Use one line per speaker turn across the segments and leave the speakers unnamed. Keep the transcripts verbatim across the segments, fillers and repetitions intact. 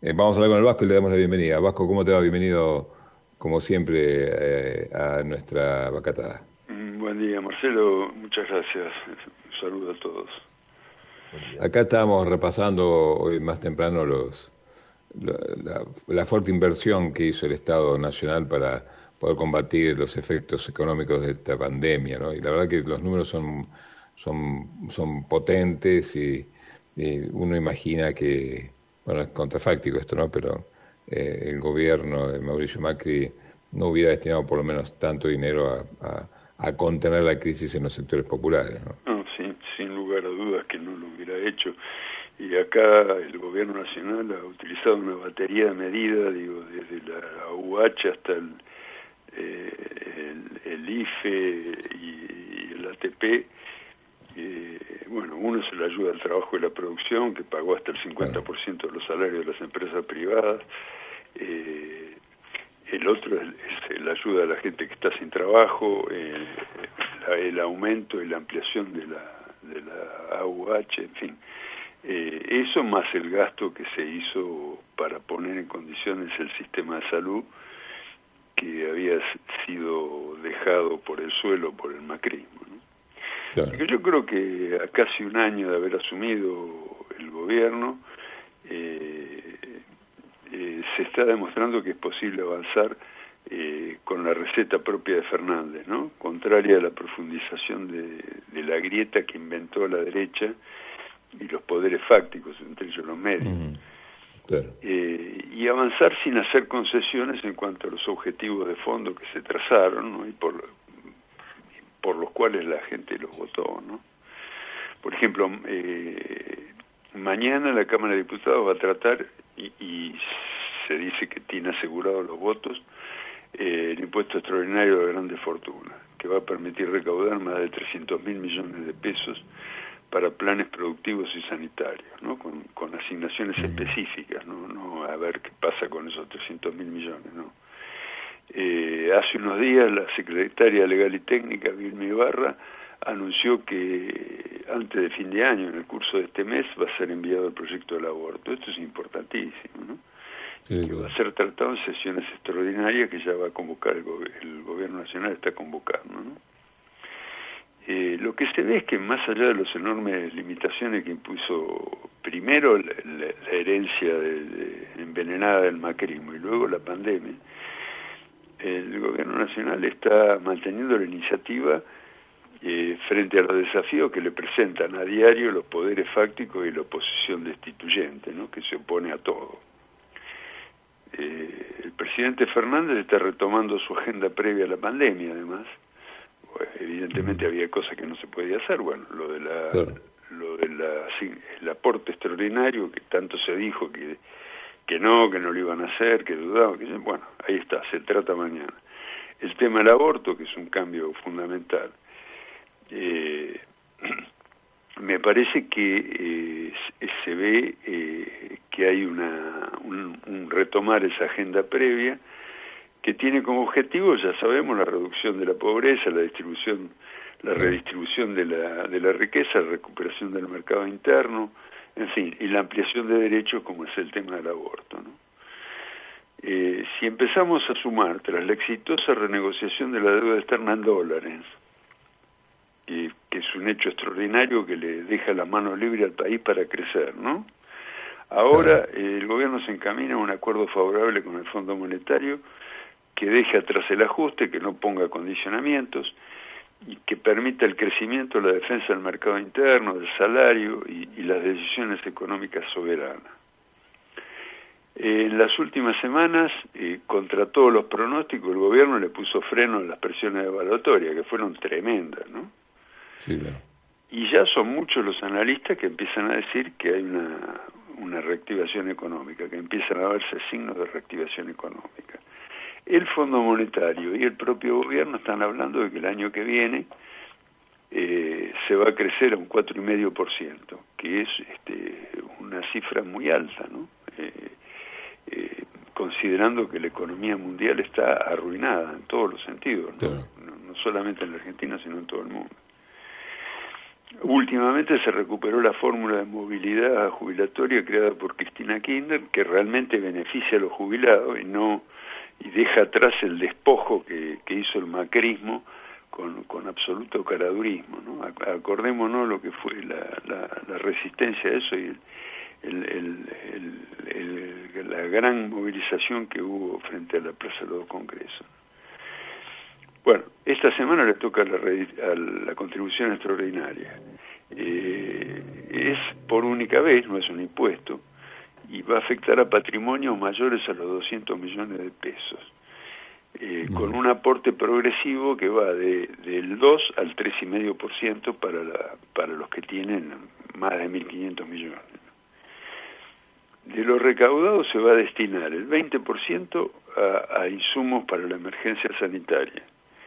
Eh, vamos a hablar con el Vasco y le damos la bienvenida. Vasco, ¿cómo te va? Bienvenido, como siempre, eh, a nuestra vacatada.
Mm, Buen día, Marcelo. Muchas gracias. Un saludo a todos.
Acá estábamos repasando hoy más temprano los la, la- la fuerte inversión que hizo el Estado Nacional para poder combatir los efectos económicos de esta pandemia, ¿no? Y la verdad que los números son, son, son potentes y, y uno imagina que, bueno, es contrafáctico esto, ¿no? Pero eh, el gobierno de Mauricio Macri no hubiera destinado por lo menos tanto dinero a, a- a contener la crisis en los sectores populares, ¿no?
No, sin, sin lugar a dudas que no lo hubiera hecho. Y acá el gobierno nacional ha utilizado una batería de medidas, digo, desde la A U H hasta el, eh, el, el I F E y, y el A T P. Eh, bueno, uno es la ayuda al trabajo y la producción, que pagó hasta el cincuenta por ciento de los salarios de las empresas privadas. Eh, El otro es, es la ayuda a la gente que está sin trabajo, eh, la, el aumento y la ampliación de la, de la A U H, en fin. Eh, eso más el gasto que se hizo para poner en condiciones el sistema de salud que había sido dejado por el suelo por el macrismo, ¿no?
Claro.
Así que yo creo que a casi un año de haber asumido el gobierno, eh, Eh, se está demostrando que es posible avanzar eh, con la receta propia de Fernández, ¿no? Contraria a la profundización de, de la grieta que inventó la derecha y los poderes fácticos, entre ellos los medios.
Mm, claro.
Eh, y avanzar sin hacer concesiones en cuanto a los objetivos de fondo que se trazaron, ¿no? y por, por los cuales la gente los votó, ¿no? Por ejemplo, eh, mañana la Cámara de Diputados va a tratar, y, y se dice que tiene asegurados los votos, eh, el impuesto extraordinario de grandes fortunas, que va a permitir recaudar más de trescientos mil millones de pesos para planes productivos y sanitarios, ¿no? Con, con asignaciones
Mm.
específicas, ¿no? No a ver qué pasa con esos trescientos mil millones, ¿no? Eh, hace unos días la secretaria Legal y Técnica, Vilma Ibarra, anunció que antes de fin de año, en el curso de este mes, va a ser enviado el proyecto del aborto. Esto es importantísimo, ¿no?
Sí,
Que
claro.
va a ser tratado en sesiones extraordinarias que ya va a convocar el, go el gobierno nacional, está convocando, ¿no? Eh, lo que se ve es que más allá de las enormes limitaciones que impuso primero la, la, la herencia de, de envenenada del macrismo y luego la pandemia, el gobierno nacional está manteniendo la iniciativa eh, frente a los desafíos que le presentan a diario los poderes fácticos y la oposición destituyente, ¿no? Que se opone a todo. Eh, el presidente Fernández está retomando su agenda previa a la pandemia, además. Bueno, evidentemente
Mm.
había cosas que no se podía hacer, bueno, lo de la,
Claro.
lo de la, sí, el aporte extraordinario que tanto se dijo que que no, que no lo iban a hacer, que dudaban, que bueno, ahí está, se trata mañana. El tema del aborto, que es un cambio fundamental, eh, me parece que eh, se ve eh, que hay una, un, un retomar esa agenda previa que tiene como objetivo, ya sabemos, la reducción de la pobreza, la distribución, la redistribución de la, de la riqueza, la recuperación del mercado interno, en fin, y la ampliación de derechos como es el tema del aborto, ¿no? Eh, si empezamos a sumar, tras la exitosa renegociación de la deuda externa en dólares, eh, que es un hecho extraordinario que le deja la mano libre al país para crecer, ¿no? Ahora eh, el gobierno se encamina a un acuerdo favorable con el Fondo Monetario que deje atrás el ajuste, que no ponga condicionamientos, y que permita el crecimiento, la defensa del mercado interno, del salario y, y las decisiones económicas soberanas. En las últimas semanas, eh, contra todos los pronósticos, el gobierno le puso freno a las presiones evaluatorias, que fueron tremendas, ¿no?
Sí, claro.
Y ya son muchos los analistas que empiezan a decir que hay una, una reactivación económica, que empiezan a verse signos de reactivación económica. El Fondo Monetario y el propio gobierno están hablando de que el año que viene eh, se va a crecer a un cuatro coma cinco por ciento, que es este, una cifra muy alta, ¿no? Eh, eh, considerando que la economía mundial está arruinada en todos los sentidos, ¿no?
Claro.
No, no solamente en la Argentina, sino en todo el mundo. Últimamente se recuperó la fórmula de movilidad jubilatoria creada por Cristina Kirchner, que realmente beneficia a los jubilados y no y deja atrás el despojo que, que hizo el macrismo con, con absoluto caradurismo, ¿no? Acordémonos lo que fue la, la, la resistencia a eso y el, el, el, el, el, la gran movilización que hubo frente a la Plaza de los Congresos. Bueno, esta semana le toca la, a la contribución extraordinaria. Eh, es por única vez, no es un impuesto, y va a afectar a patrimonios mayores a los doscientos millones de pesos, eh, con un aporte progresivo que va de, del dos al tres coma cinco por ciento para, la, para los que tienen más de mil quinientos millones. De lo recaudado se va a destinar el veinte por ciento a, a insumos para la emergencia sanitaria,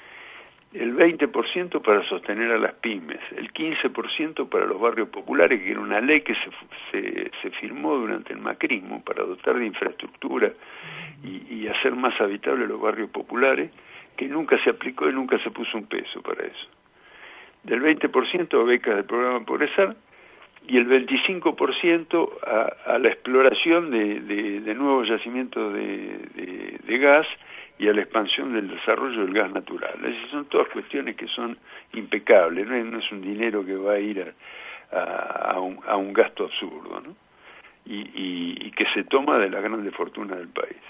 el veinte por ciento para sostener a las pymes, el quince por ciento para los barrios populares, que era una ley que se, se, se firmó durante el macrismo para dotar de infraestructura y, y hacer más habitables los barrios populares, que nunca se aplicó y nunca se puso un peso para eso. Del veinte por ciento a becas del programa Progresar y el veinticinco por ciento a, a la exploración de, de, de nuevos yacimientos de, de, de gas y a la expansión del desarrollo del gas natural. Es decir, son todas cuestiones que son impecables, no es, no es un dinero que va a ir a, a, a, un, a un gasto absurdo, ¿no? Y, y, y que se toma de las grandes fortunas del país.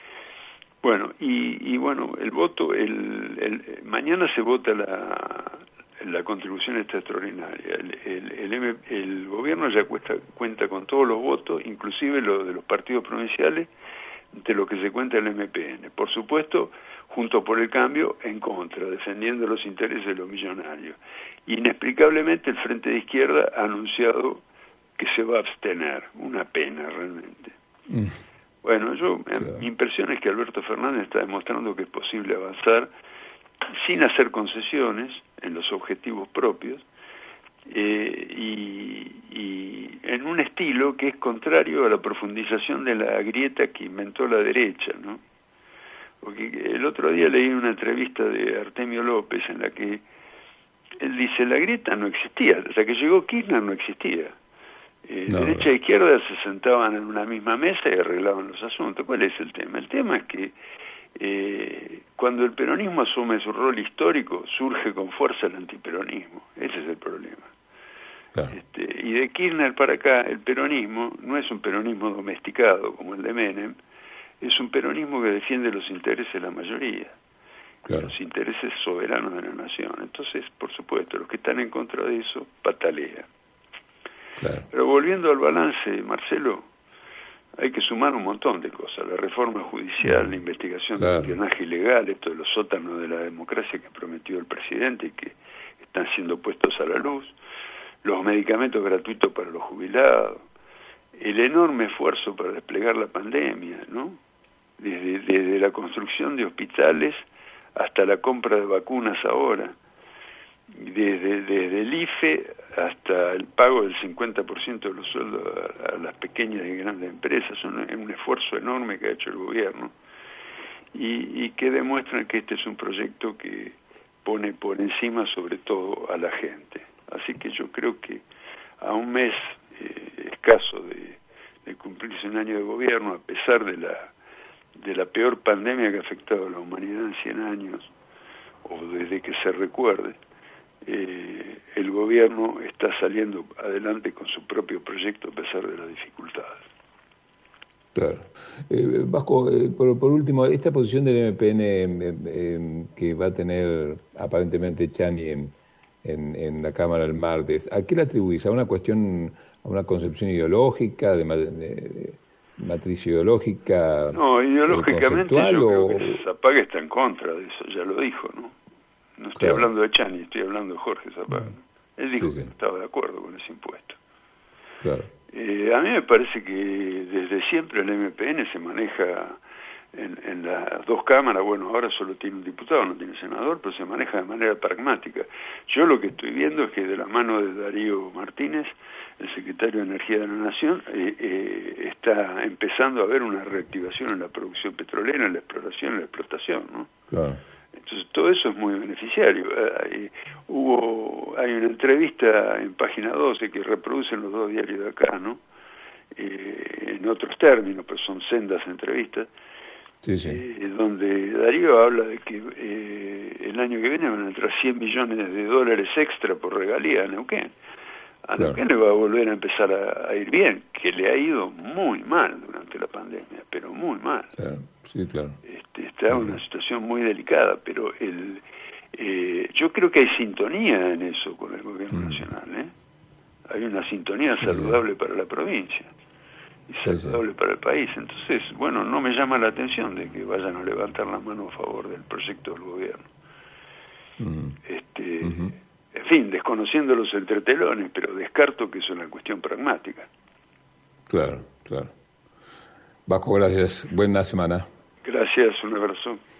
Bueno, y, y bueno, el voto, el, el, mañana se vota la, la contribución esta extraordinaria. El, el, el, M, el gobierno ya cuesta, cuenta con todos los votos, inclusive los de los partidos provinciales, de lo que se cuenta el M P N. Por supuesto, Juntos por el Cambio en contra, defendiendo los intereses de los millonarios. Inexplicablemente el Frente de Izquierda ha anunciado que se va a abstener. Una pena realmente. Mm. Bueno, yo claro. Mi impresión es que Alberto Fernández está demostrando que es posible avanzar sin hacer concesiones en los objetivos propios, Eh, y, y en un estilo que es contrario a la profundización de la grieta que inventó la derecha, ¿no? Porque el otro día leí una entrevista de Artemio López en la que él dice la grieta no existía, hasta que llegó Kirchner no existía. Eh, no, derecha e izquierda se sentaban en una misma mesa y arreglaban los asuntos. ¿Cuál es el tema? El tema es que Eh, cuando el peronismo asume su rol histórico, surge con fuerza el antiperonismo. Ese es el problema. Claro. Este, y de Kirchner para acá, el peronismo no es un peronismo domesticado como el de Menem, es un peronismo que defiende los intereses de la mayoría, claro. Los intereses soberanos de la nación. Entonces, por supuesto, los que están en contra de eso patalean. Claro. Pero volviendo al balance, Marcelo, hay que sumar un montón de cosas, la reforma judicial, la investigación claro. de espionaje ilegal, esto de los sótanos de la democracia que prometió el presidente y que están siendo puestos a la luz, los medicamentos gratuitos para los jubilados, el enorme esfuerzo para desplegar la pandemia, ¿no? Desde, desde la construcción de hospitales hasta la compra de vacunas ahora, desde, desde el I F E hasta el pago del cincuenta por ciento de los sueldos a, a las pequeñas y grandes empresas. Es un, un esfuerzo enorme que ha hecho el gobierno y, y que demuestra que este es un proyecto que pone por encima sobre todo a la gente. Así que yo creo que a un mes eh, escaso de, de cumplirse un año de gobierno, a pesar de la, de la peor pandemia que ha afectado a la humanidad en cien años, o desde que se recuerde, Eh, el gobierno está saliendo adelante con su propio proyecto a pesar de las dificultades.
Claro. Eh, Vasco, eh, por, por último, esta posición del M P N eh, eh, que va a tener aparentemente Chani en, en, en la Cámara el martes, ¿a qué le atribuís? ¿A una cuestión, a una concepción ideológica, de, de, de matriz ideológica?
No, ideológicamente yo
o...
creo que Zapaga está en contra de eso, ya lo dijo, ¿no? No estoy claro. hablando de Chani, estoy hablando de Jorge Zapaga. No. Él dijo sí, sí. que no estaba de acuerdo con ese impuesto.
Claro.
Eh, a mí me parece que desde siempre el M P N se maneja en, en las dos cámaras, bueno, ahora solo tiene un diputado, no tiene senador, pero se maneja de manera pragmática. Yo lo que estoy viendo es que de la mano de Darío Martínez, el secretario de Energía de la Nación, eh, eh, está empezando a haber una reactivación en la producción petrolera, en la exploración, en la explotación, ¿no?
Claro.
Entonces todo eso es muy beneficiario. Eh, hubo, hay una entrevista en Página doce que reproducen los dos diarios de acá, ¿no? Eh, en otros términos, pero son sendas entrevistas,
sí, sí.
Eh, donde Darío habla de que eh, el año que viene van a entrar cien millones de dólares extra por regalía a Neuquén. A
Claro.
Neuquén le va a volver a empezar a, a ir bien, que le ha ido muy mal durante la pandemia, pero muy mal.
Claro, sí, claro.
Este, está en una situación muy delicada, pero el, eh, yo creo que hay sintonía en eso con el gobierno
Mm.
nacional, ¿eh? Hay una sintonía saludable para la provincia y saludable sí, sí. para el país. Entonces, bueno, no me llama la atención de que vayan a levantar la mano a favor del proyecto del gobierno. Mm. Este, uh-huh. En fin, desconociendo los entretelones, pero descarto que es una cuestión pragmática.
Claro, claro. Vasco, gracias. Buena semana.
Gracias, un abrazo.